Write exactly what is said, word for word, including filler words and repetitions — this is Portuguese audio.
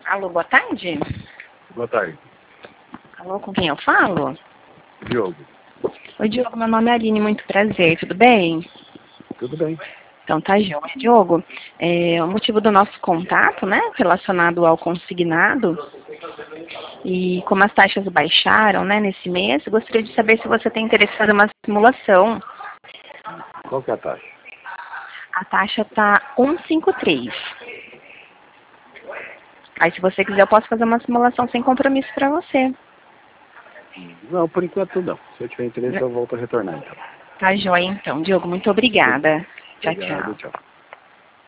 Alô, boa tarde. Boa tarde. Alô, com quem eu falo? Diogo. Oi, Diogo, meu nome é Aline, muito prazer, tudo bem? Tudo bem. Então tá, joia. Diogo, é, o motivo do nosso contato, né, relacionado ao consignado, e como as taxas baixaram, né, nesse mês, eu gostaria de saber se você tem interesse em fazer uma simulação. Qual que é a taxa? A taxa tá cento e cinquenta e três. Aí, se você quiser, eu posso fazer uma simulação sem compromisso para você. Não, por enquanto não. Se eu tiver interesse, eu volto a retornar, então. Tá joia, então. Diogo, muito obrigada. Tchau, Obrigado, tchau. tchau.